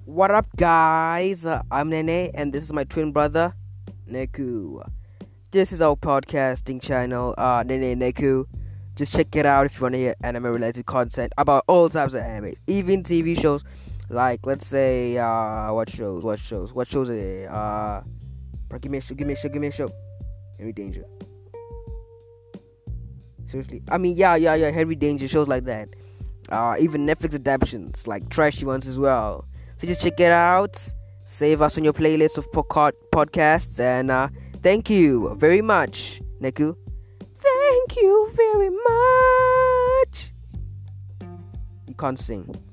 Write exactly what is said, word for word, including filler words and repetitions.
What up, guys? Uh, I'm Nene, and this is my twin brother, Neku. This is our podcasting channel, uh, Nene Neku. Just check it out if you want to hear anime-related content about all types of anime, even T V shows. Like, let's say, uh, what shows? What shows? What shows are there? Uh, give me a show. Give me a show. Give me a show. Henry Danger. Seriously, I mean, yeah, yeah, yeah. Henry Danger shows like that. Uh, even Netflix adaptations, like trashy ones as well. So just check it out. Save us on your playlist of pod- podcasts. And uh, thank you very much, Neku. Thank you very much. You can't sing.